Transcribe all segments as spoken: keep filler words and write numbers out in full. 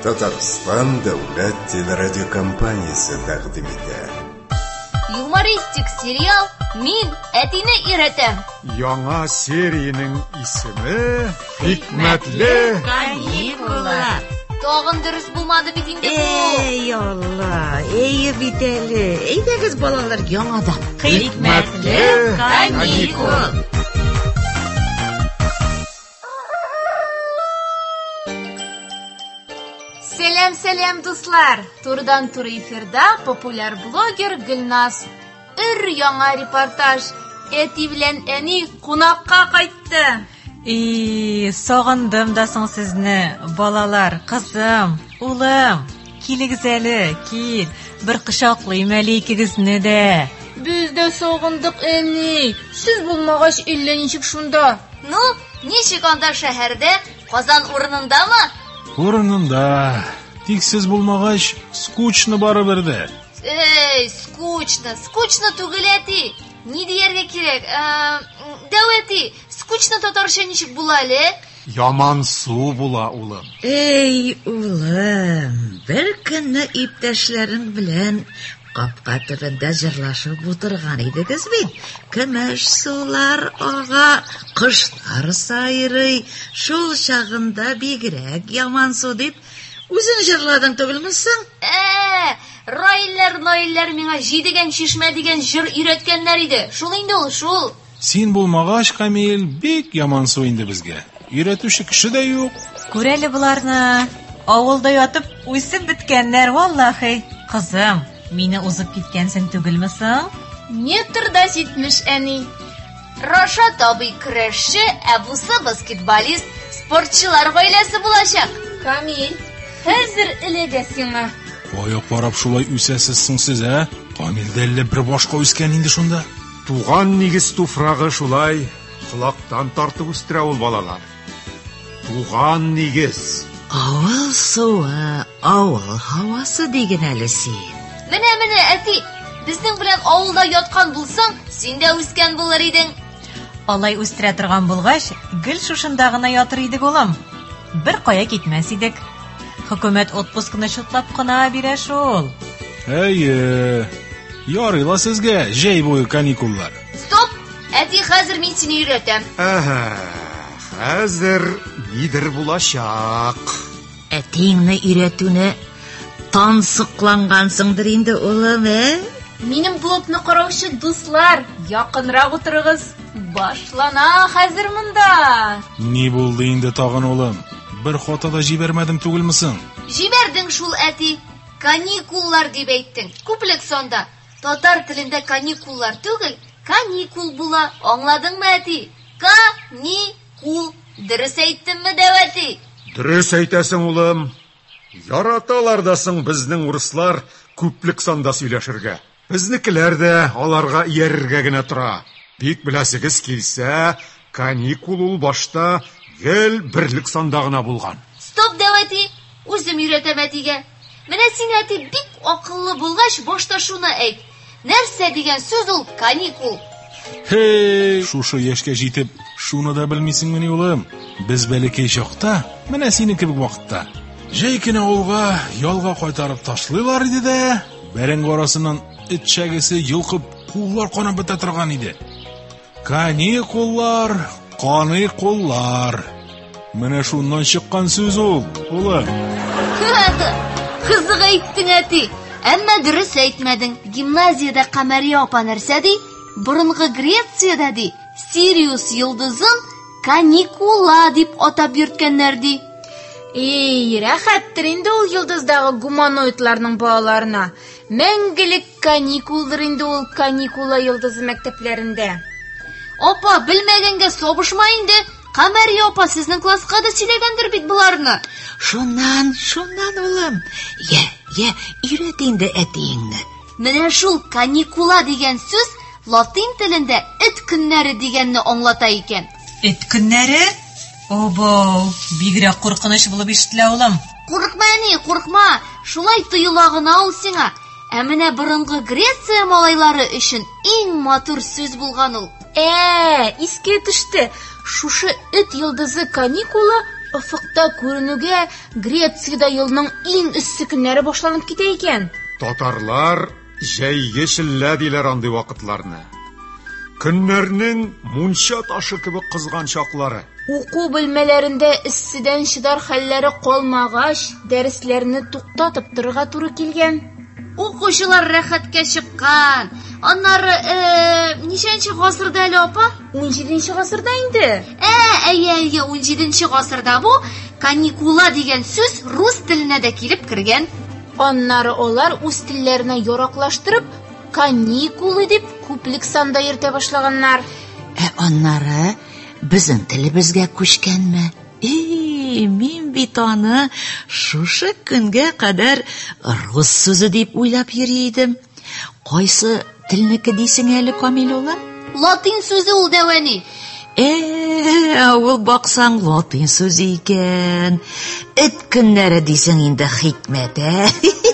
Татарстан дәүләт телерадиокомпаниясе тәкъдим итә. Юмористик сериал «Мин әтине өйрәтәм». Яңа сериянең исеме Хикмәтле каникуллар. Тагын дөрес булмады бит инде бу. Эй, Алла, эй бит әле. Әйдәгез балалар, яңадан. Хикмәтле каникул. Сәлам-сәлам, дуслар! Турыдан-туры эфирда популяр блогер Гөлназ. Өр яңа репортаж. Әти белән әни кунакка кайтты. И, сагындым да соң сезне, балалар, кызым, улым. Килегез әле, кил. Бер кочаклыйм әле икегезне дә. Без дә сагындык, әни. Сез булмагач илле ничек шунда? Ну, ничек анда шәһәрдә? Казан урынындамы? Урынында. Тик сез булмагач, скучно барыбер дә. Эй, скучно, скучно түгел әти. Ни дияргә кирәк? Дәвәти, скучно татарча ничек була әле? Яман су була, улым. Эй, улым, бер көнне иптәшләрең белән капка төбендә җырлашып утырган идегез бит. Көмеш сулар ага, кышлар сайрый, шул чагында бигрәк яман су дип үзең җырладың түгелмесең? Э, Райлар, Найлар миңа җидегән чишмә дигән җыр өйрәткәннәр иде. Шул инде ул, шул. Син булмагач, Камил, бик яман су инде безгә. Өйрәтүче кеше дә юк. Күрәле буларны. Авылда ятып үсеп биткәннәр, валлаһи. Кызым, мине узып киткәнсең түгелмесең? Метр да җитмеш, әни. Рашат абый көрәшче, ә бусы баскетболист, спортчылар гаиләсе булачак. Камил, хәзер эләгә сиңа. Кая карап шулай үсәсез соң сез, ә? Камил дәлле бер башка үскән инде шунда. Туган нигез туфрагы шулай колактан тартып үстерә ул балалар. Туган нигез. Авыл суы, авыл һавасы диген әле син. Менә менә әти, безнең белән авылда яткан булсаң, син дә үскән булыр идең. Алай үстерә торган булгач, гел шушында гына ятыр идек, улым. Бер кая китмәс идек. Хөкүмәт отпускны шутлап кына бирә шул. Әйе. Ярыйла сезгә җәй буе каникуллар. Стоп! Әти, хәзер мин сине өйрәтәм. Әһә, хәзер нидер булачак. Әтиңне өйрәтүне тансыклангансыңдыр инде, улым, ә? Минем блогны караучы дуслар, якынрак утырыгыз. Башлана хәзер монда. Ни булды инде тагын, улым? Бер хата да җибәрмәдем түгелмесең? Җибәрдең шул, әти. Каникуллар дип әйттең. Күплек сонда. Татар телендә каникуллар түгел, каникул була. Аңладыңмы, әти? Каникул. Дөрес әйттемме, дәвәти? Дөрес әйтәсең, улым. Яраталар да соң безнең урыслар күплек санда сөйләшергә. Безнекеләр дә аларга иярергә генә тора. Бик беләсегез килсә, каникул ул башта гел берлек санда гына булган. Стоп, дәвәти. Үзем өйрәтәм әтигә. Менә син, әти, бик акыллы булгач, башта шуны әйт. Нәрсә дигән сүз ул каникул? Хей, шушы яшькә җитеп, шуны да белмисеңме, улым? Без бәләкәй чакта, менә сине кебек вакытта, җәй көне авылга ялга кайтарып ташлыйлар иде дә, бәрәң арасыннан эт шәгесе йолкып, куллар канап бетә торган иде. Каникуллар, каникуллар. Менә шуннан чыккан сүз ул, улым. Кызык әйттең, әти. Әмма дөрес әйтмәдең. Гимназиядә Камәрия апа нәрсә ди? Борынгы Грециядә ди. Сириус йолдызын каникула дип атап йөрткәннәр ди. Эй, рәхәттер инде ул йолдыздагы гуманоидларның балаларына. Мәңгелек каникулдыр инде ул каникула йолдызы мәктәпләрендә. Апа, белмәгәнгә сабышма инде. Камәрия апа сезнең класска да сөйләгәндер бит буларны. Шуннан, шуннан, улым. Я, я, өйрәт инде әтиеңне. Менә шул каникула дигән сүз латин телендә эт көннәре дигәнне аңлата икән. Эт көннәре? Обо, бигрәк куркыныч булып ишетелә, улым. Курыкма, әни, курыкма. Шулай тоела гына ул сиңа. Ә менә борынгы Греция малайлары өчен иң матур сүз булган ул. Ә, искә төште. Шушы эт йолдызы каникула Офыкта күренүгә Грециядә елның иң эссе көннәре башланып китә икән. Татарлар җәйге шиллә диләр андый вакытларны. Көннәрнең мунча ташы кебек кызган чаклары. Уку бүлмәләрендә эсседән чыдар хәлләре калмагач, дәресләрне туктатып торырга туры килгән. Укучылар рәхәткә чыккан. Аннары, э, ничәнче гасырда әле апа? унҗиденче гасырда инде. Ә, әйе, әйе, унҗиденче гасырда бу каникула дигән сүз рус теленә дә килеп кергән. Аннары алар үз телләренә яраклаштырып, каникулы дип күплек санда йөртә башлаганнар. Ә аннары безнең телебезгә күчкәнме? Эй, мин бит аны шушы көнгә кадәр рус сүзе дип уйлап йөри идем. Кайсы телнеке дисең әле, Камил улы? Латин сүзе ул дәвәни. Э, ул баксаң латин сүзе икән. Эт көннәре дисең инде, Хикмәт, ә?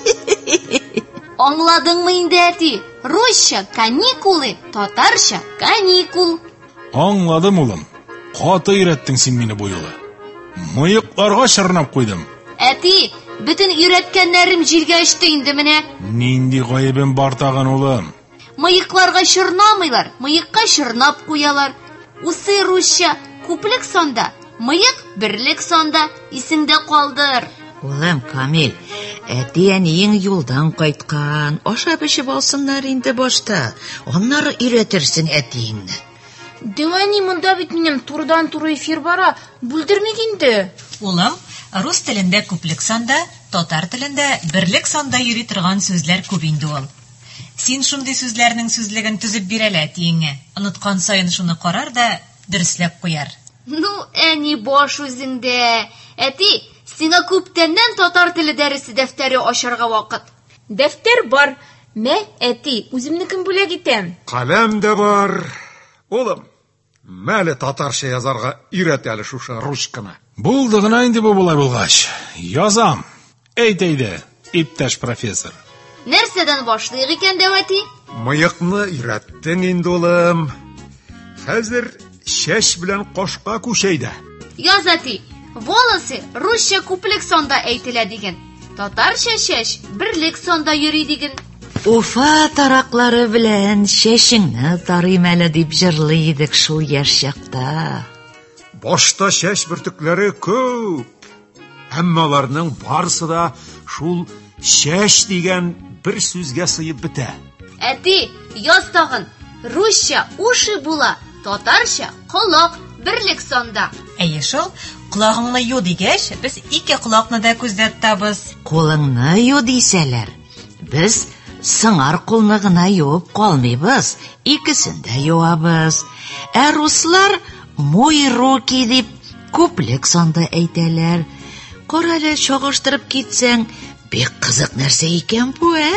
Аңладыңмы инде, әти? Русча каникулы, татарча каникул. Аңладым, улым. Каты өйрәттең син мине бу юлы. Мыекларга чырнап куйдым. Әти, бөтен өйрәткәннәрем җиргә очты инде менә. Нинди гаебем бар тагын, улым? Мыекларга чырнамыйлар, мыекка чырнап куялар. Усы русча күплек санда, мыек берлек санда, исеңдә калдыр. Улым, Камил, әти әниең юлдан кайткан. Ашап эчеп алсыннар инде башта. Аннары өйрәтерсең әтиеңне. Дәвәни, монда бит минем турыдан-туры эфир бара. Бүлдермик инде. Улым, рус телендә күплек санда, татар телендә берлек санда йөри торган сүзләр күп инде ул. Син шундый сүзләрнең сүзлеген төзеп бирәлә әтиеңә. Оныткан саен шуны карар да дөресләп куяр. Ну, әни баш үзеңдә. Әти, сиңа күптәннән татар теле дәресе дәфтәре ачарга вакыт. Дәфтәр бар. Мә, әти, үземнекен бүләк итәм. Каләм дә бар. Улым, мәле татарча язарга өйрәт әле шушы ручканы. Булды гына инде бу булай булгач. Язам. Әйт әйдә, иптәш профессор. Нәрсәдән башлыйк икән дәвәти? Мыекны өйрәттең инде, улым. Хәзер чәч белән кашка күчәйдә. Яз, әти, волосы русча күплек санда әйтелә диген. Татарча чәч берлек санда йөри диген. Уфа тараклары белән чәчеңне тарыйм әле дип җырлый идек шул яшь чакта. Башта чәч бөртекләре күп. Әмма аларның барысы да шул чәч дигән бер сүзгә сыеп бетә. Әти, яз тагын. Русча уши була, татарча колак берлек санда. Әйе шул, колагыңны ю дигәч, без ике колакны да күздә тотабыз. Кулыңны ю дисәләр, без сыңар кулны гына юып калмыйбыз, икесен дә юабыз. Ә руслар мой руки дип күплек санда әйтәләр. Карале чагыштырып китсәң, бик кызык нәрсә икән бу, ә?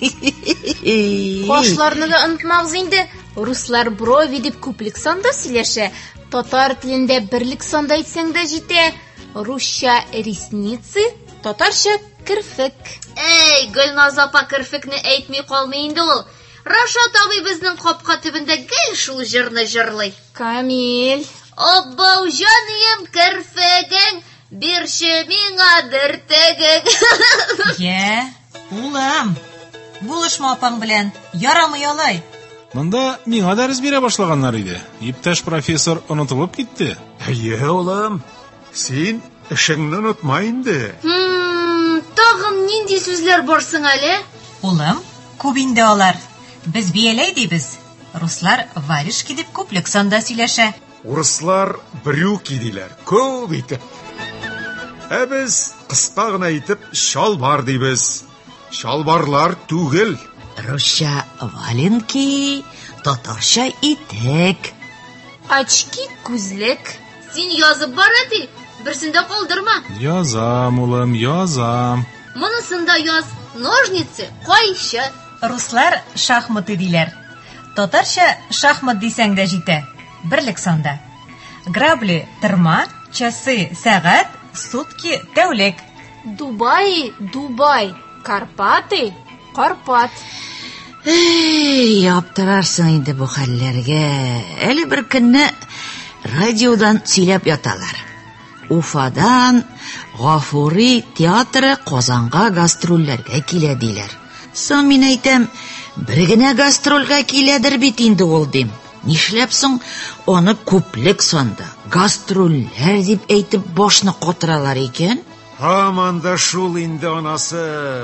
Башларны да онытмагыз инде. Руслар брови дип күплек санда сөйләшә. Татар телендә берлек санда әйтсәң дә җитә. Русча ресницы, татарча кирфек. Эй, Гөлназ апа кирфекне әйтми калмый инде ул. Рашат абый безнең капка төбендә гел шул җырны җырлый. Камил, Обау җаным кирфегең, бирче миңа дертегең. Я, улым, булышма апаң белән, ярамый алай. Монда миңа дәрес бирә башлаганнар иде. Иптәш профессор онытылып китте. Әйе, улым. Син эшеңне онытма инде. Хм, тагын нинди сүзләр барсың әле? Улым, күп инде алар. Без бияләй дибез. Руслар варежки дип күплек санда сөйләшә. Урыслар брюки диләр, күп итеп. Ә без кыска гына итеп шалбар дибез. Шалбарлар түгел. Русча валенки, татарча итек. очки күзлек. Син язып бар, әти, берсендә калдырма. Язам, улым, язам. Монысында яз. Ножницы, кайчы. Руслар шахматы диләр. Татарча шахмат дисәң дә җитә. Берлек санда. Грабли тырма, часы сәгать, сутки тәүлек. Дубай, Дубай. Карпаты, Карпат. Эй, аптырарсың инде бу хәлләргә. Әле бер көнне радиодан сөйләп яталар. Уфадан Гафури театры Казанга гастрольләргә килә диләр. Соң мин әйтәм, бер генә гастрольгә киләдер бит инде ул дим. Нишләп соң аны күплек санда гастрольләр дип әйтеп башны катыралар икән? Һаман да шул инде анасы.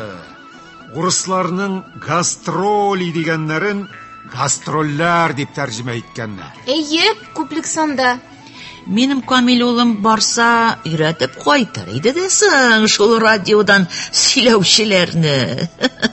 Урысларның гастроли дигәннәрен гастрольләр дип тәрҗемә иткәннәр. Әйе, күплек санда. Минем Камил улым барса, өйрәтеп кайтыр иде дә соң шул радиодан сөйләүчеләрне.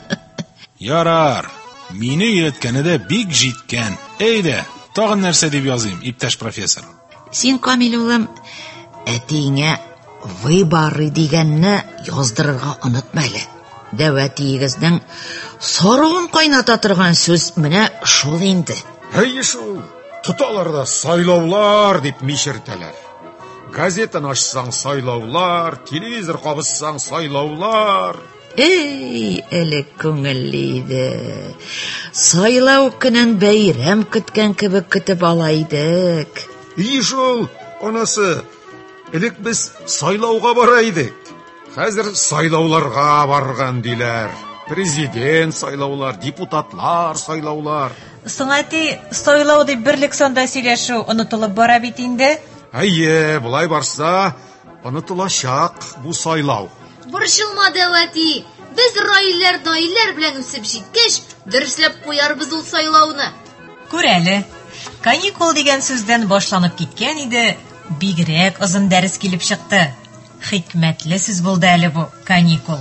Ярар, мине өйрәткәне дә бик җиткән. Әйдә, тагын нәрсә дип языйм, иптәш профессор? Син, Камил улым, әтиңә выборы дигәнне яздырырга онытма әле. Дәвәтигезнең саруын кайната торган сүз менә шул инде. Әйе шул. Тоталар да сайлаулар дип мишертәләр. Газетаны ачсаң сайлаулар, телевизор кабызсаң сайлаулар. Эй, элек күңелле иде. Сайлау көнен бәйрәм көткән кебек көтеп ала идек. И шул, анасы, элек без сайлауга бара идек. Хәзер сайлауларга барган диләр. Президент сайлаулар, депутатлар сайлаулар. Соң әти, сайлау дип берлек санда сөйләшү онытылып бара бит инде. Әйе, булай барса, онытылачак бу сайлау. Борчылма, Дәвәти. Без раилләр, наилләр белән үсеп җиткәч, дөресләп куярбыз ул сайлауны. Күр әле, каникул дигән сүздән башланып киткән иде, бигрәк озын дәрес килеп чыкты. Хикмәтле сүз булды әле бу, каникул.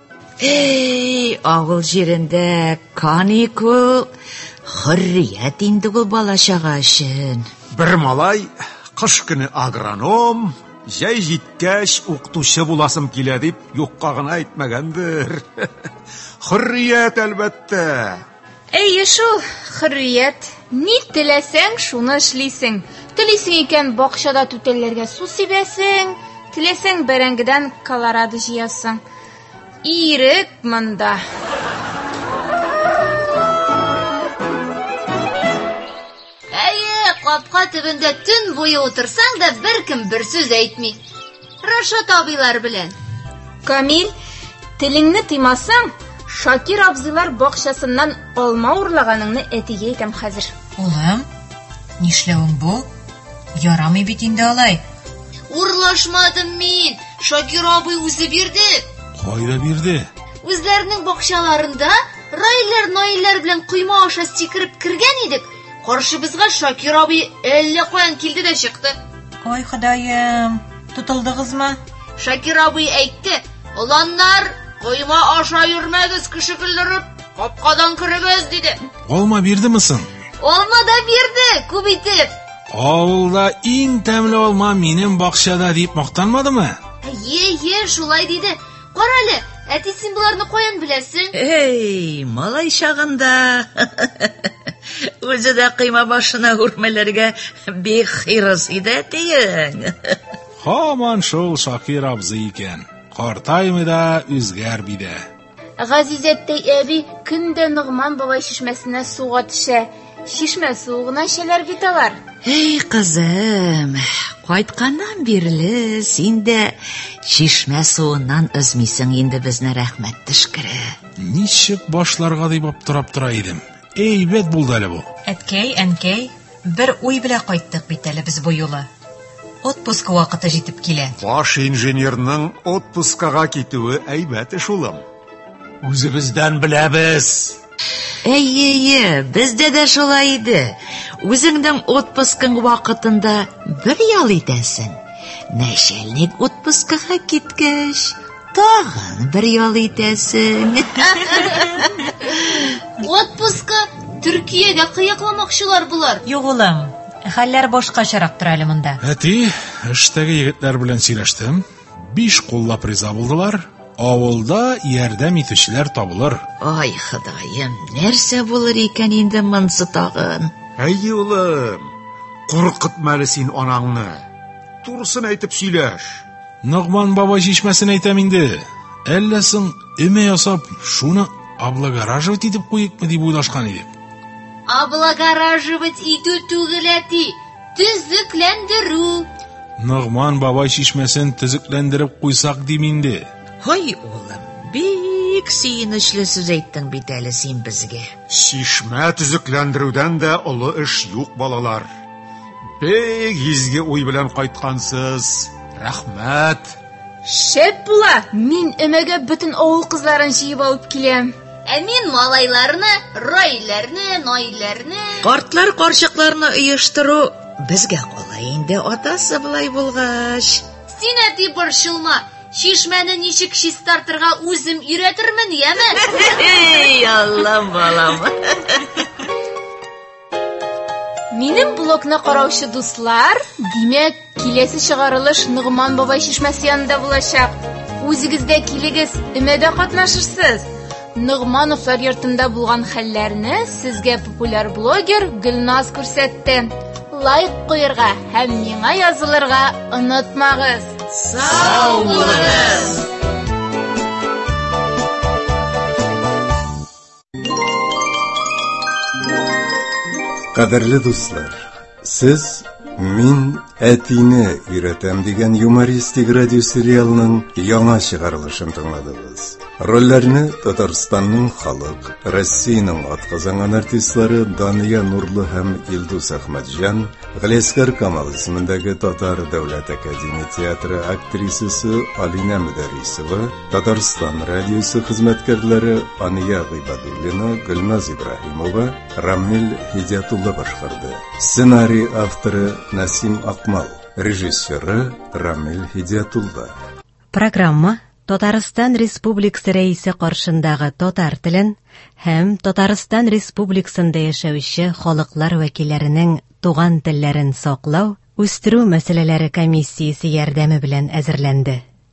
Эй, авыл җирендә каникул хөррият инде ул балачага өчен. Бер малай кыш көне агроном, җәй җиткәч укытучы буласым килә дип юкка гына әйтмәгәндер. Хөррият әлбәттә. Әйе шул, хөррият. Ни теләсәң, шуны эшлисең. Телисең икән бакчада түтәлләргә су сибәсең, теләсәң бәрәңгедән колорадо җыясың. Ирек монда. Әйе, капка төбендә төн буе утырсаң да беркем бер сүз әйтми. Рашат абыйлар белән. Камил, телеңне тыймасаң, Шакир абзыйлар бакчасыннан алма урлаганыңны әтигә әйтәм хәзер. Улым, нишләвең бу? Ярамый бит инде алай. Урлашмадым мин. Шакир абый үзе бирде. Кайда бирде? Үзләренең бакчаларында раилләр, наилләр белән койма аша сикереп кергән идек. Каршыбызга Шакир абый әллә каян килде дә чыкты. Ой, Ходаем, тутылдыгызмы? Шакир абый әйтте: "Уланнар, койма аша йөрмәгез, кеше көлдереп, капкадан кирегез" диде. Алма бирдеме соң? Алма да бирде, күп итеп. Авылда иң тәмле алма минем бакчада дип мактанмадымы? Әйе, әйе, шулай диде. Карале, әти син буларны каян беләсең? Эй, малай чагында. Үзе дә кыйма башына үрмәләргә бик хирыс иде тиең. Һаман шул Шакир абзый икән. Картаймы да үзгәрби дә. Газизәттәй әби көндә Нугман бабай чишмәсенә суга төшә. Чишмә суыгына шәләр бит алар. Эй, кызым, кайтканнан бирле син дә чишмә суыннан өзмисең инде безне, рәхмәт төшкере. Ничек башларга дип аптырап тора идем. Әйбәт булды әле бу. Әткәй, әнкәй, бер уй белә кайттык бит әле без бу юлы. Отпуск вакыты җитеп килә. Баш инженерның отпускага китүе әйбәт эш улым. Үзебездән беләбез. Әйе, бездә дә шулай иде. Үзеңнең отпускың вакытында бер ял итәсең. Нәшәлник отпускага киткәч, тагын бер ял итәсең. Отпуска Төркиягә кыякламакчылар булар. Юк, улым, хәлләр башкачарак тора әле монда. Әти, эштәге егетләр белән сөйләштем. Биш куллап риза булдылар. Авылда ярдәм итүчеләр табылыр. Ай, Ходаем, нәрсә булыр икән инде монсы тагын? Әйе улым, куркытма әле син анаңны. Турысын әйтеп сөйләш. Нугман бабай чишмәсен әйтәм инде. Әллә соң эме ясап, шуны облагораживать итеп куйыкмы дип уйлашкан идек. Облагораживать итү түгел әти, төзекләндерү. Ногман бабай шишмәсен төзекләндереп куйсак дим инде. Һай, улым, бик сөенечле сүз әйттең бит әле син безгә. Шишмә төзекләндерүдән дә олы эш юк, балалар. Бик изге уй белән кайткансыз. Рәхмәт. Шәп була. Мин өмәгә бөтен авыл кызларын җыеп алып киләм. Ә мин малайларны, ройләрне, нойләрне... Картлар карчыкларны оештыру безгә кала инде, атасы булай булгач. Син әти борчылма. Шишмәне ничек чистартырга үзем өйрәтермен, яме? Эй, Аллам, балам. Минем блогны караучы дуслар, димәк, киләсе чыгарылыш Нугман бабай шишмәсе янында булачак. Үзегез дә килегез, өмәдә катнашырсыз. Нугмановлар йортында булган хәлләрне сезгә популяр блогер Гөлназ күрсәтте. Лайк куярга һәм миңа язылырга онытмагыз. Сау булыгыз. Кадерле дуслар, сез «Мин әтине өйрәтәм» дигән юмористик радиосериалның яңа чыгарылышын тыңладыгыз. Рольләрне Татарстанның халык, Россиянең атказанган артистлары Дания Нурлы һәм Илдус Әхмәтҗан, Галескар Камал исемендәге Татар дәүләт академия театры актрисасы Алина Мөдәрисова, Татарстан радиосы хезмәткәрләре Ания Гыйбадуллина, Гөлназ Ибраһимова, Рамил Хидиятулла башкарды. Сценарий авторы Насим Акмал, режиссеры Рамил Хидиятулла. Программа Татарстан Республикасы рәисе каршындагы татар телен һәм Татарстан Республикасында яшәүче халыклар вәкилләренең туган телләрен саклау, үстерү мәсьәләләре комиссиясе ярдәме белән әзерләнде.